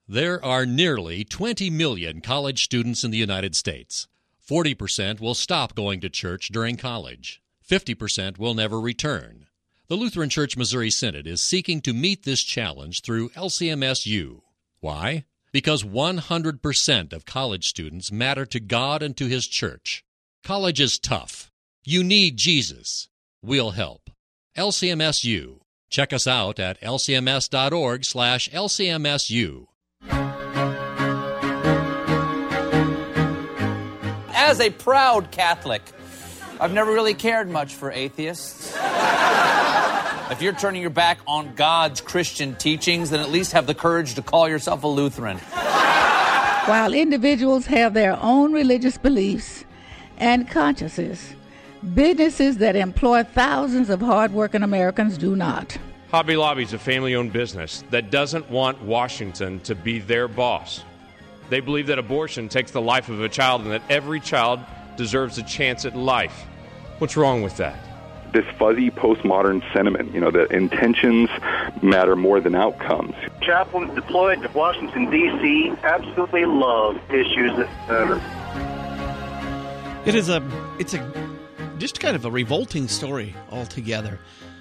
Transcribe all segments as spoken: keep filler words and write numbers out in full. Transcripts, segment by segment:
There are nearly twenty million college students in the United States. forty percent will stop going to church during college. fifty percent will never return. The Lutheran Church Missouri Synod is seeking to meet this challenge through L C M S U. Why? Because one hundred percent of college students matter to God and to His church. College is tough. You need Jesus. We'll help. L C M S U. Check us out at L C M S dot org slash L C M S U. As a proud Catholic, I've never really cared much for atheists. If you're turning your back on God's Christian teachings, then at least have the courage to call yourself a Lutheran. While individuals have their own religious beliefs and consciences, businesses that employ thousands of hardworking Americans do not. Hobby Lobby is a family-owned business that doesn't want Washington to be their boss. They believe that abortion takes the life of a child and that every child deserves a chance at life. What's wrong with that? This fuzzy postmodern sentiment, you know, that intentions matter more than outcomes. Chaplains deployed to Washington, D C absolutely love issues that matter. It is a, it's a, just kind of a revolting story altogether.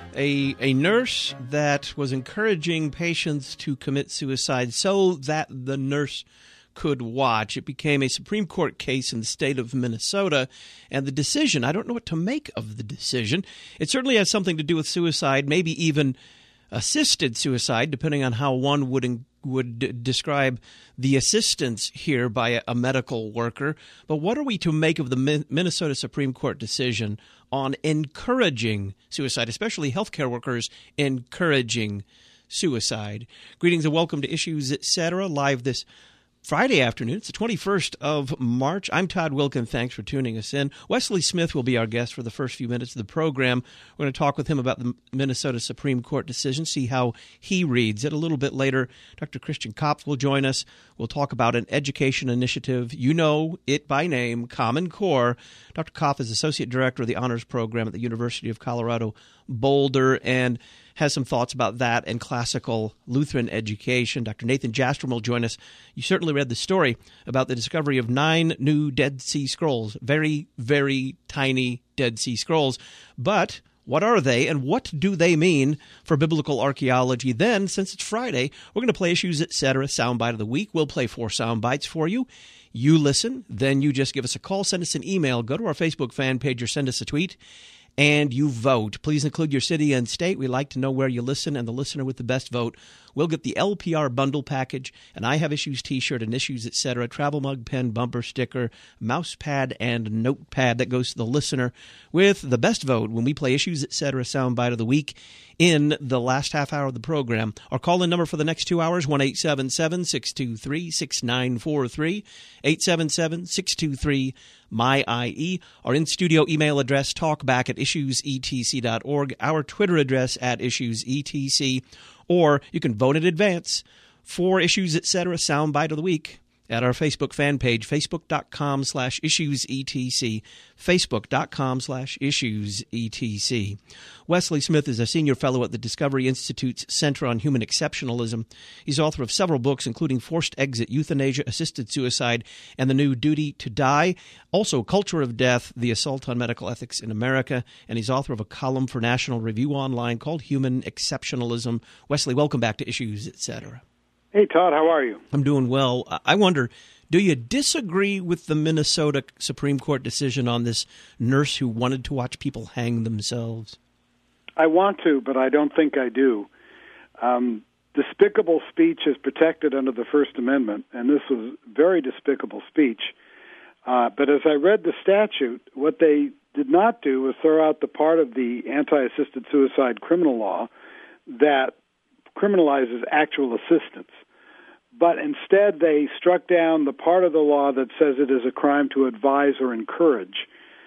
A, a nurse that was encouraging patients to commit suicide so that the nurse could watch. It became a Supreme Court case in the state of Minnesota, and the decision, I don't know what to make of the decision. It certainly has something to do with suicide, maybe even assisted suicide, depending on how one would would d- describe the assistance here by a, a medical worker. But what are we to make of the Min- Minnesota Supreme Court decision on encouraging suicide, especially healthcare workers encouraging suicide? Greetings and welcome to Issues, et cetera, live this Friday afternoon. It's the twenty-first of March. I'm Todd Wilkin. Thanks for tuning us in. Wesley Smith will be our guest for the first few minutes of the program. We're going to talk with him about the Minnesota Supreme Court decision, see how he reads it. A little bit later, Doctor Christian Kopf will join us. We'll talk about an education initiative. You know it by name, Common Core. Doctor Kopf is Associate Director of the Honors Program at the University of Colorado Boulder and has some thoughts about that and classical Lutheran education. Doctor Nathan Jastrom will join us. You certainly read the story about the discovery of nine new Dead Sea Scrolls, very, very tiny Dead Sea Scrolls. But what are they and what do they mean for biblical archaeology? Then, since it's Friday, we're going to play Issues, et cetera, Soundbite of the Week. We'll play four sound bites for you. You listen, then you just give us a call, send us an email, go to our Facebook fan page or send us a tweet. And you vote. Please include your city and state. We like to know where you listen, and the listener with the best vote will get the L P R bundle package, an I Have Issues t-shirt, and Issues, et cetera, travel mug, pen, bumper sticker, mouse pad, and notepad that goes to the listener with the best vote when we play Issues, et cetera, Soundbite of the Week in the last half hour of the program. Our call-in number for the next two hours, one eight seven seven, six two three, six nine four three, eight seven seven, six two three, M Y I E. Our in-studio email address, talkback at issues e t c dot org. Our Twitter address at issues e t c. Or you can vote in advance for Issues, et cetera, Soundbite of the Week at our Facebook fan page, facebook.com slash issues etc, facebook.com slash issues etc. Wesley Smith is a senior fellow at the Discovery Institute's Center on Human Exceptionalism. He's author of several books, including Forced Exit, Euthanasia, Assisted Suicide, and The New Duty to Die. Also, Culture of Death, The Assault on Medical Ethics in America. And he's author of a column for National Review Online called Human Exceptionalism. Wesley, welcome back to Issues, et cetera. Hey, Todd, how are you? I'm doing well. I wonder, do you disagree with the Minnesota Supreme Court decision on this nurse who wanted to watch people hang themselves? I want to, but I don't think I do. Um, despicable speech is protected under the First Amendment, and this was very despicable speech. Uh, but as I read the statute, what they did not do was throw out the part of the anti-assisted suicide criminal law that criminalizes actual assistance. But instead, they struck down the part of the law that says it is a crime to advise or encourage.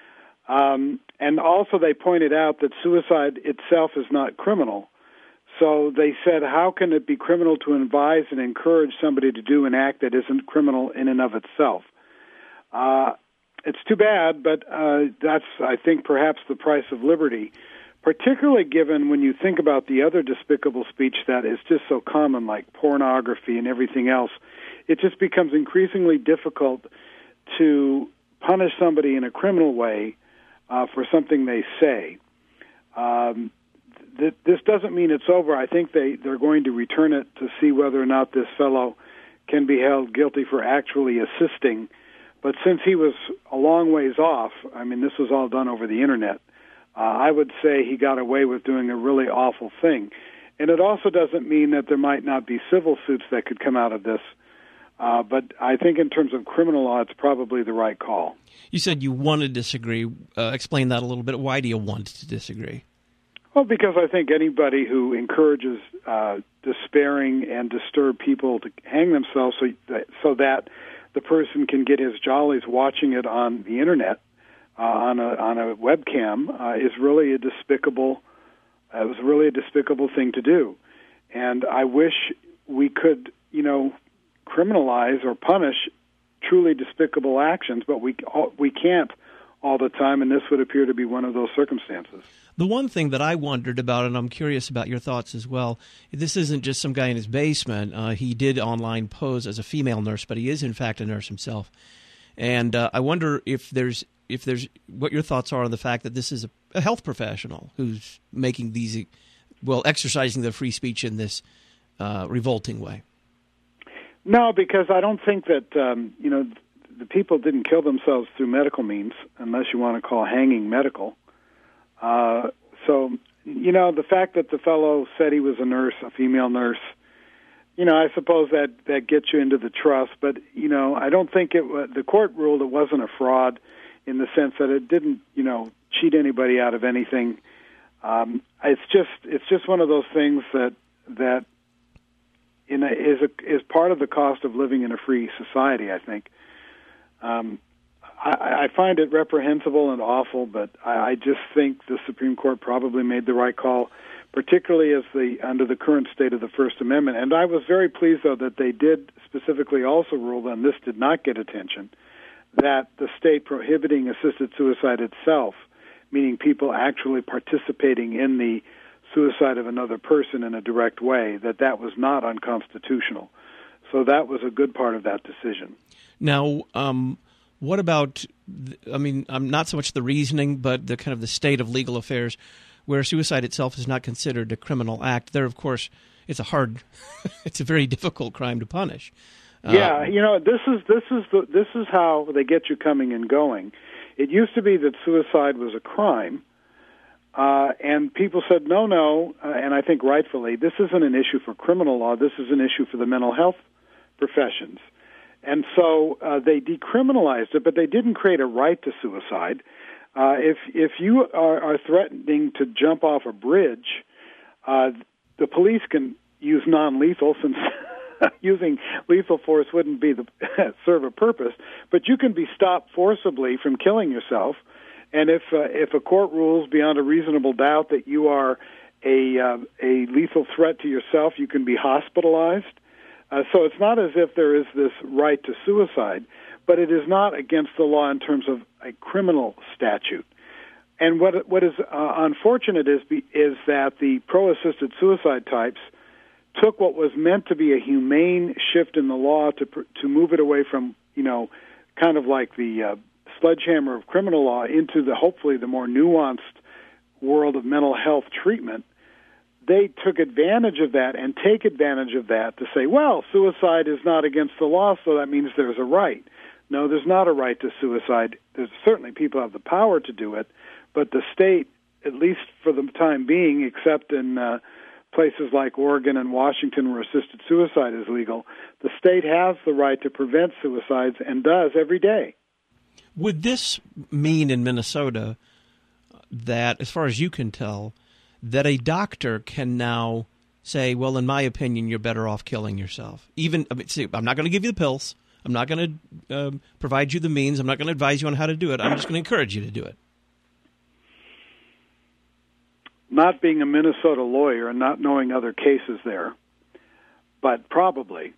Um, and also they pointed out that suicide itself is not criminal. So they said, how can it be criminal to advise and encourage somebody to do an act that isn't criminal in and of itself? Uh, it's too bad, but uh, that's, I think, perhaps the price of liberty. particularly given when you think about the other despicable speech that is just so common, like pornography and everything else. It just becomes increasingly difficult to punish somebody in a criminal way uh, for something they say. Um, th- this doesn't mean it's over. I think they, they're going to return it to see whether or not this fellow can be held guilty for actually assisting. But since he was a long ways off, I mean, this was all done over the Internet, uh, I would say he got away with doing a really awful thing. And it also doesn't mean that there might not be civil suits that could come out of this. Uh, but I think in terms of criminal law, it's probably the right call. You said you want to disagree. Uh, explain that a little bit. Why do you want to disagree? Well, because I think anybody who encourages uh, despairing and disturbed people to hang themselves so that, so that the person can get his jollies watching it on the Internet, uh, on a on a webcam, uh, is really a despicable. Uh, it was really a despicable thing to do, and I wish we could, you know, criminalize or punish truly despicable actions, but we we can't all the time, and this would appear to be one of those circumstances. The one thing that I wondered about, and I'm curious about your thoughts as well, this isn't just some guy in his basement. Uh, he did online pose as a female nurse, but he is in fact a nurse himself. And uh, I wonder if there's if there's what your thoughts are on the fact that this is a, a health professional who's making these, well, exercising the free speech in this uh, revolting way. No, because I don't think that, um, you know, the people didn't kill themselves through medical means, unless you want to call hanging medical. Uh, so, you know, the fact that the fellow said he was a nurse, a female nurse, you know, I suppose that, that gets you into the trust. But, you know, I don't think it was, the court ruled it wasn't a fraud in the sense that it didn't, you know, cheat anybody out of anything. Um, it's just it's just one of those things that that in a, is a, is part of the cost of living in a free society, I think. Um, I, I find it reprehensible and awful, but I, I just think the Supreme Court probably made the right call, particularly as the under the current state of the First Amendment. And I was very pleased, though, that they did specifically also rule, and this did not get attention, that the state prohibiting assisted suicide itself, meaning people actually participating in the suicide of another person in a direct way, that that was not unconstitutional. So that was a good part of that decision. Now, um, what about, I mean, um, not so much the reasoning, but the kind of the state of legal affairs, where suicide itself is not considered a criminal act. There, of course, it's a hard, it's a very difficult crime to punish. Uh, yeah, you know, this is this is the, this is how they get you coming and going. It used to be that suicide was a crime, uh, and people said, no, no, uh, and I think rightfully, this isn't an issue for criminal law. This is an issue for the mental health professions. And so uh, they decriminalized it, but they didn't create a right to suicide. Uh, if if you are, are threatening to jump off a bridge, uh, the police can use non-lethal, since using lethal force wouldn't be the serve a purpose. But you can be stopped forcibly from killing yourself. And if uh, if a court rules beyond a reasonable doubt that you are a uh, a lethal threat to yourself, you can be hospitalized. Uh, so it's not as if there is this right to suicide, but it is not against the law in terms of a criminal statute. And what what is uh, unfortunate is be, is that the pro-assisted suicide types took what was meant to be a humane shift in the law to to move it away from, you know, kind of like the uh, sledgehammer of criminal law into the hopefully the more nuanced world of mental health treatment. They took advantage of that and take advantage of that to say, well, suicide is not against the law, so that means there's a right. No, there's not a right to suicide. There's certainly people have the power to do it, but the state, at least for the time being, except in uh, places like Oregon and Washington where assisted suicide is legal, the state has the right to prevent suicides and does every day. Would this mean in Minnesota that, as far as you can tell, that a doctor can now say, well, in my opinion, you're better off killing yourself? Even, I mean, see, I'm not going to give you the pills. I'm not going to um, provide you the means. I'm not going to advise you on how to do it. I'm just going to encourage you to do it. Not being a Minnesota lawyer and not knowing other cases there, but probably.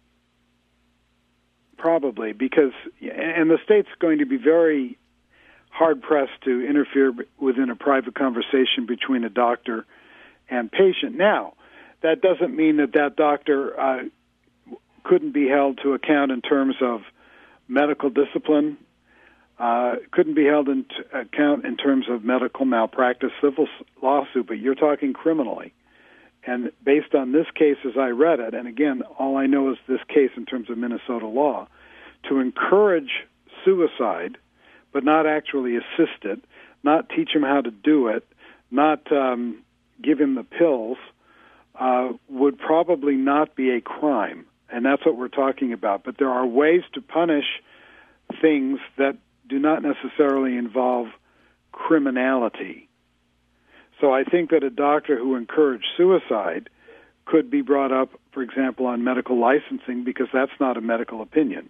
Probably, because, and the state's going to be very hard-pressed to interfere within a private conversation between a doctor and patient. Now, that doesn't mean that that doctor uh, couldn't be held to account in terms of medical discipline, uh, couldn't be held in t- account in terms of medical malpractice, civil lawsuit, but you're talking criminally. And based on this case as I read it, and again, all I know is this case in terms of Minnesota law, to encourage suicide but not actually assist it, not teach him how to do it, not um, give him the pills, uh, would probably not be a crime. And that's what we're talking about. But there are ways to punish things that do not necessarily involve criminality. So I think that a doctor who encouraged suicide could be brought up, for example, on medical licensing, because that's not a medical opinion.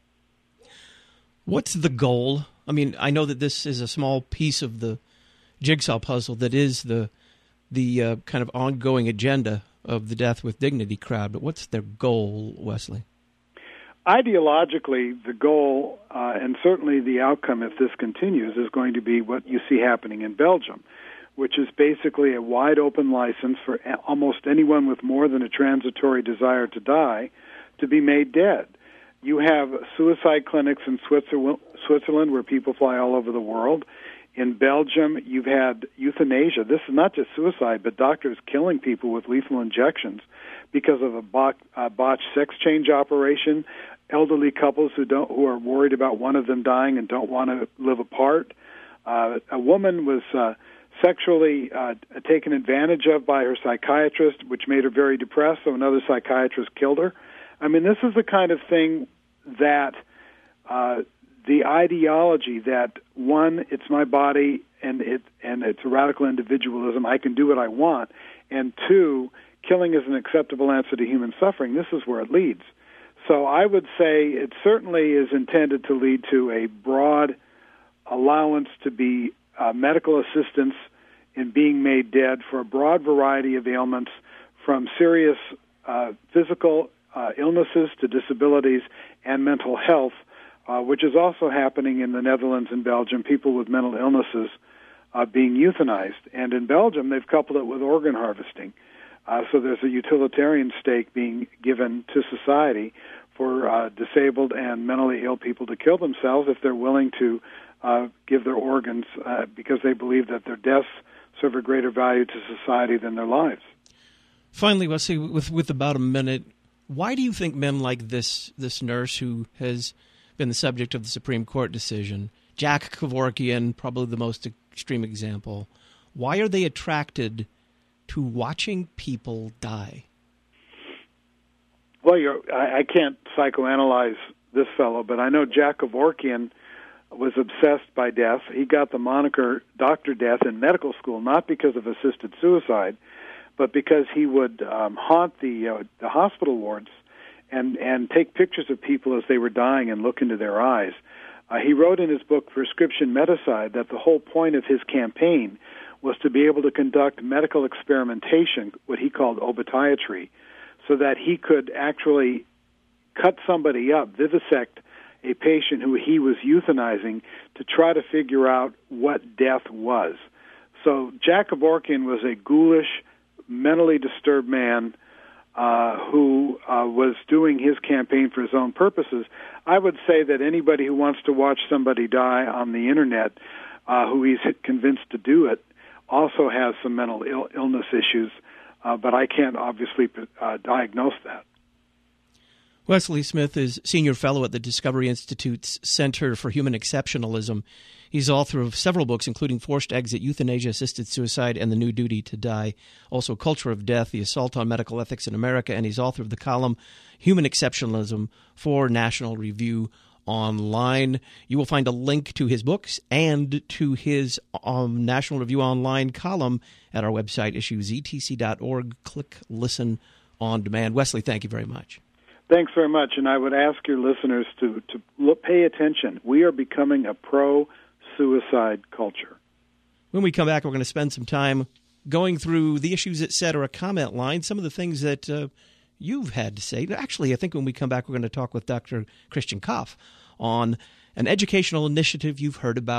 What's the goal? I mean, I know that this is a small piece of the jigsaw puzzle that is the the uh, kind of ongoing agenda of the Death with Dignity crowd, but what's their goal, Wesley? Ideologically, the goal, uh, and certainly the outcome if this continues, is going to be what you see happening in Belgium, which is basically a wide-open license for almost anyone with more than a transitory desire to die to be made dead. You have suicide clinics in Switzerland where people fly all over the world. In Belgium, you've had euthanasia. This is not just suicide, but doctors killing people with lethal injections because of a botched sex change operation, elderly couples who don't who are worried about one of them dying and don't want to live apart. Uh, a woman was uh, sexually uh, taken advantage of by her psychiatrist, which made her very depressed, so another psychiatrist killed her. I mean, this is the kind of thing that uh, the ideology that, one, it's my body and it and it's a radical individualism, I can do what I want, and two, killing is an acceptable answer to human suffering, this is where it leads. So I would say it certainly is intended to lead to a broad allowance to be uh, medical assistance in being made dead for a broad variety of ailments, from serious uh, physical uh, illnesses to disabilities and mental health, uh, which is also happening in the Netherlands and Belgium, people with mental illnesses uh, being euthanized. And in Belgium, they've coupled it with organ harvesting. Uh, so there's a utilitarian stake being given to society for uh, disabled and mentally ill people to kill themselves if they're willing to uh, give their organs uh, because they believe that their deaths serve a greater value to society than their lives. Finally, Wesley, with, with about a minute, why do you think men like this this nurse who has been the subject of the Supreme Court decision, Jack Kevorkian, probably the most extreme example, why are they attracted to watching people die? Well, you're, I, I can't psychoanalyze this fellow, but I know Jack Kevorkian was obsessed by death. He got the moniker Doctor Death in medical school, not because of assisted suicide, but because he would um, haunt the uh, the hospital wards and, and take pictures of people as they were dying and look into their eyes. Uh, he wrote in his book, Prescription Medicide, that the whole point of his campaign was to be able to conduct medical experimentation, what he called obitiatry, so that he could actually cut somebody up, vivisect a patient who he was euthanizing to try to figure out what death was. So Jack Kevorkian was a ghoulish, mentally disturbed man uh, who uh, was doing his campaign for his own purposes. I would say that anybody who wants to watch somebody die on the Internet, uh, who he's convinced to do it, also has some mental Ill- illness issues, uh, but I can't obviously uh, diagnose that. Wesley Smith is Senior Fellow at the Discovery Institute's Center for Human Exceptionalism. He's author of several books, including Forced Exit, Euthanasia, Assisted Suicide, and The New Duty to Die. Also, Culture of Death, The Assault on Medical Ethics in America, and he's author of the column Human Exceptionalism for National Review Online. You will find a link to his books and to his um, National Review Online column at our website, issues e t c dot org. Click Listen on Demand. Wesley, thank you very much. Thanks very much, and I would ask your listeners to, to look, pay attention. We are becoming a pro-suicide culture. When we come back, we're going to spend some time going through the Issues Etc. comment line, some of the things that uh, you've had to say. Actually, I think when we come back, we're going to talk with Doctor Christian Koff on an educational initiative. You've heard about it.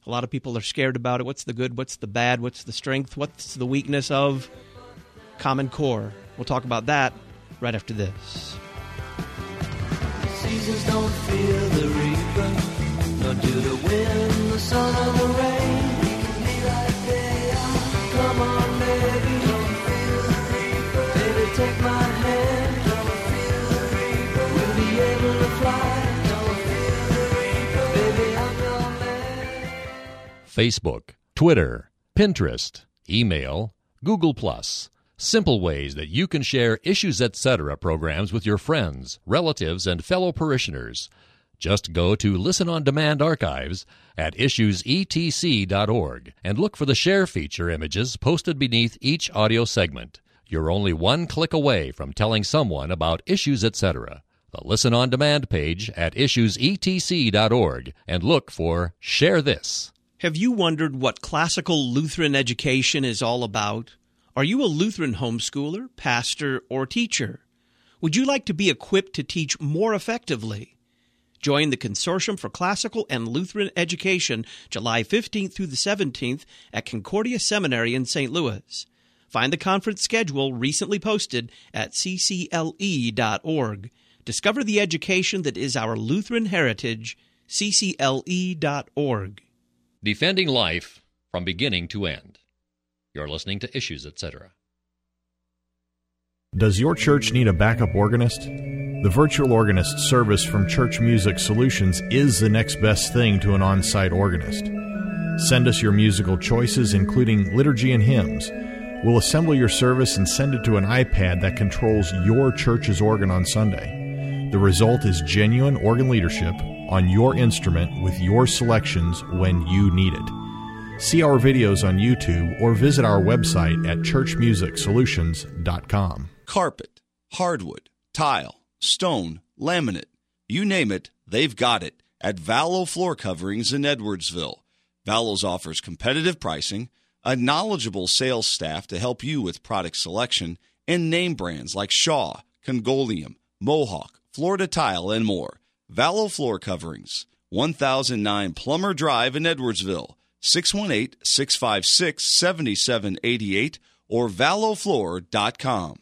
A lot of people are scared about it. What's the good? What's the bad? What's the strength? What's the weakness of Common Core? We'll talk about that right after this. Seasons don't feel the reaper, nor do the wind, the sun, or the rain. We can be like they are. Come on, baby, don't feel the reaper. Baby, take my hand, don't feel the reaper. We'll be able to fly, don't feel the reaper. Baby, I'm your man. Facebook, Twitter, Pinterest, email, Google Plus. Simple ways that you can share Issues Etc. programs with your friends, relatives, and fellow parishioners. Just go to Listen on Demand archives at issues e t c dot org and look for the share feature images posted beneath each audio segment. You're only one click away from telling someone about Issues Etc. The Listen on Demand page at issues e t c dot org and look for Share This. Have you wondered what classical Lutheran education is all about? Are you a Lutheran homeschooler, pastor, or teacher? Would you like to be equipped to teach more effectively? Join the Consortium for Classical and Lutheran Education July fifteenth through the seventeenth at Concordia Seminary in Saint Louis. Find the conference schedule recently posted at c c l e dot org. Discover the education that is our Lutheran heritage, c c l e dot org. Defending life from beginning to end. You're listening to Issues Etc. Does your church need a backup organist? The virtual organist service from Church Music Solutions is the next best thing to an on-site organist. Send us your musical choices, including liturgy and hymns. We'll assemble your service and send it to an iPad that controls your church's organ on Sunday. The result is genuine organ leadership on your instrument with your selections when you need it. See our videos on YouTube or visit our website at church music solutions dot com. Carpet, hardwood, tile, stone, laminate, you name it, they've got it at Vallow Floor Coverings in Edwardsville. Vallow's offers competitive pricing, a knowledgeable sales staff to help you with product selection, and name brands like Shaw, Congolium, Mohawk, Florida Tile, and more. Vallow Floor Coverings, one thousand nine Plummer Drive in Edwardsville. six one eight, six five six, seven seven eight eight or vallow floor dot com.